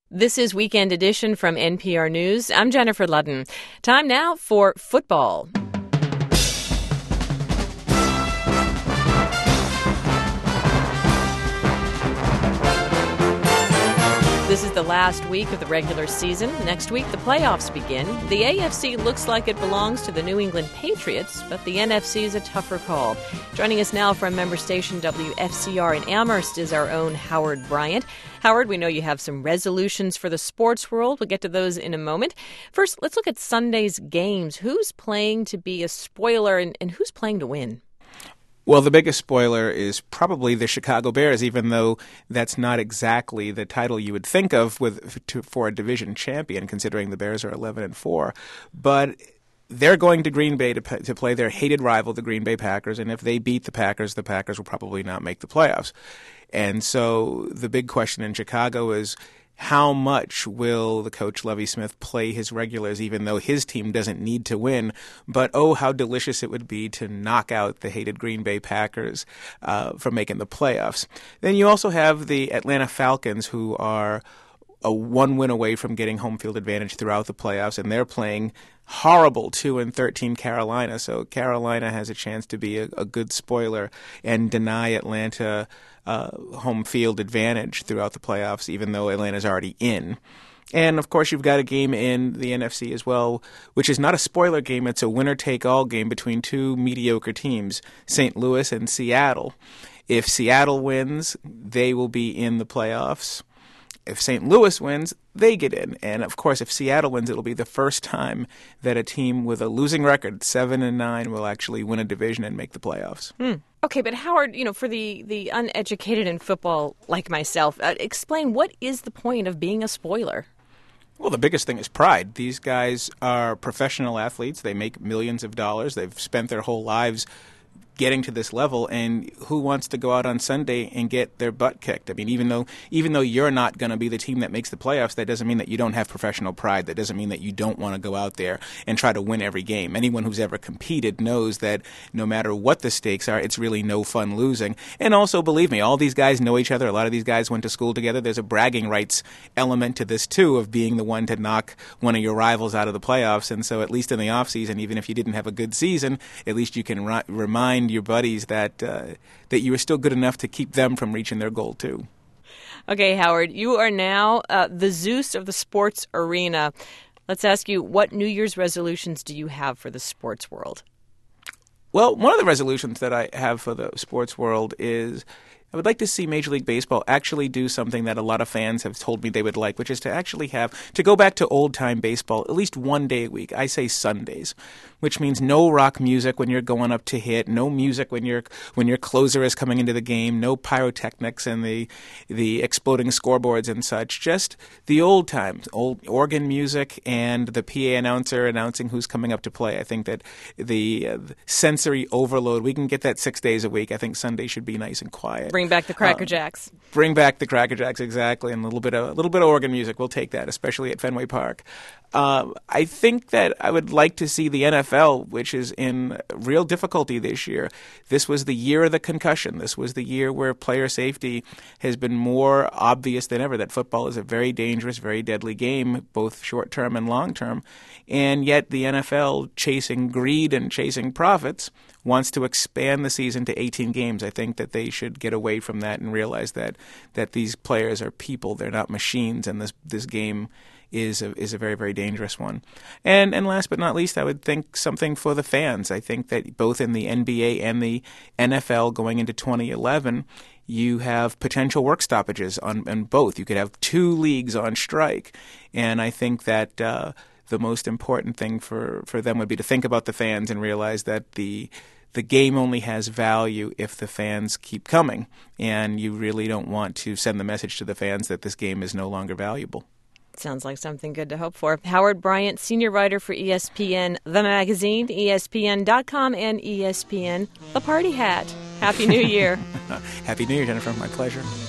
This is Weekend Edition from NPR News. I'm Jennifer Ludden. Time now for football. This is the last week of the regular season. Next week, the playoffs begin. The AFC looks like it belongs to the New England Patriots, but the NFC is a tougher call. Joining us now from member station WFCR in Amherst is our own Howard Bryant. Howard, we know you have some resolutions for the sports world. We'll get to those in a moment. First, let's look at Sunday's games. Who's playing to be a spoiler and who's playing to win? Well, the biggest spoiler is probably the Chicago Bears, even though that's not exactly the title you would think of for a division champion, considering the Bears are 11-4. But they're going to Green Bay to play their hated rival, the Green Bay Packers, and if they beat the Packers will probably not make the playoffs. And so the big question in Chicago is, how much will the coach Lovie Smith play his regulars, even though his team doesn't need to win? But oh, how delicious it would be to knock out the hated Green Bay Packers from making the playoffs. Then you also have the Atlanta Falcons, who are a one win away from getting home field advantage throughout the playoffs, and they're playing horrible 2-13 Carolina. So Carolina has a chance to be a good spoiler and deny Atlanta home field advantage throughout the playoffs, even though Atlanta's already in. And, of course, you've got a game in the NFC as well, which is not a spoiler game. It's a winner-take-all game between two mediocre teams, St. Louis and Seattle. If Seattle wins, they will be in the playoffs. If St. Louis wins, they get in. And, of course, if Seattle wins, it'll be the first time that a team with a losing record, 7-9, will actually win a division and make the playoffs. Okay, but Howard, for the uneducated in football like myself, explain what is the point of being a spoiler? Well, the biggest thing is pride. These guys are professional athletes. They make millions of dollars. They've spent their whole lives getting to this level, and who wants to go out on Sunday and get their butt kicked? I mean, even though you're not going to be the team that makes the playoffs, that doesn't mean that you don't have professional pride. That doesn't mean that you don't want to go out there and try to win every game. Anyone who's ever competed knows that no matter what the stakes are, it's really no fun losing. And also, believe me, all these guys know each other. A lot of these guys went to school together. There's a bragging rights element to this, too, of being the one to knock one of your rivals out of the playoffs. And so at least in the offseason, even if you didn't have a good season, at least you can remind your buddies that you were still good enough to keep them from reaching their goal too. Okay, Howard, you are now the Zeus of the sports arena. Let's ask you, what New Year's resolutions do you have for the sports world? Well, one of the resolutions that I have for the sports world is I would like to see Major League Baseball actually do something that a lot of fans have told me they would like, which is to go back to old-time baseball at least one day a week. I say Sundays, which means no rock music when you're going up to hit, no music when your closer is coming into the game, no pyrotechnics and the exploding scoreboards and such. Just the old times, old organ music and the PA announcer announcing who's coming up to play. I think that the sensory overload, we can get that 6 days a week. I think Sunday should be nice and quiet. Bring back the Cracker Jacks. Bring back the Cracker Jacks, exactly, and a little bit of organ music. We'll take that, especially at Fenway Park. I think that I would like to see the NFL, which is in real difficulty this year. This was the year of the concussion. This was the year where player safety has been more obvious than ever, that football is a very dangerous, very deadly game, both short-term and long-term. And yet the NFL, chasing greed and chasing profits, wants to expand the season to 18 games. I think that they should get away from that and realize that these players are people. They're not machines, and this game is a very, very dangerous one. And last but not least, I would think something for the fans. I think that both in the NBA and the NFL going into 2011, you have potential work stoppages on both. You could have two leagues on strike. And I think that the most important thing for them would be to think about the fans and realize that the game only has value if the fans keep coming. And you really don't want to send the message to the fans that this game is no longer valuable. Sounds like something good to hope for. Howard Bryant, senior writer for ESPN, The Magazine, ESPN.com, and ESPN, The Party Hat. Happy New Year. Happy New Year, Jennifer. My pleasure.